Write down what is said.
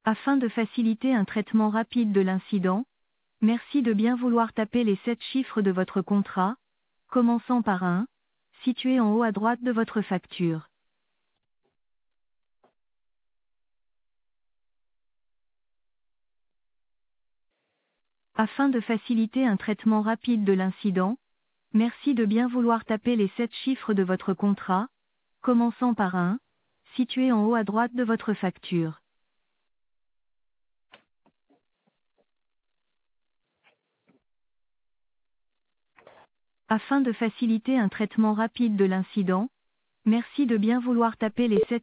Afin de faciliter un traitement rapide de l'incident, merci de bien vouloir taper les 7 chiffres de votre contrat, commençant par un, situé en haut à droite de votre facture. Afin de faciliter un traitement rapide de l'incident, merci de bien vouloir taper les 7 chiffres de votre contrat, commençant par un, situé en haut à droite de votre facture. Afin de faciliter un traitement rapide de l'incident, merci de bien vouloir taper les 7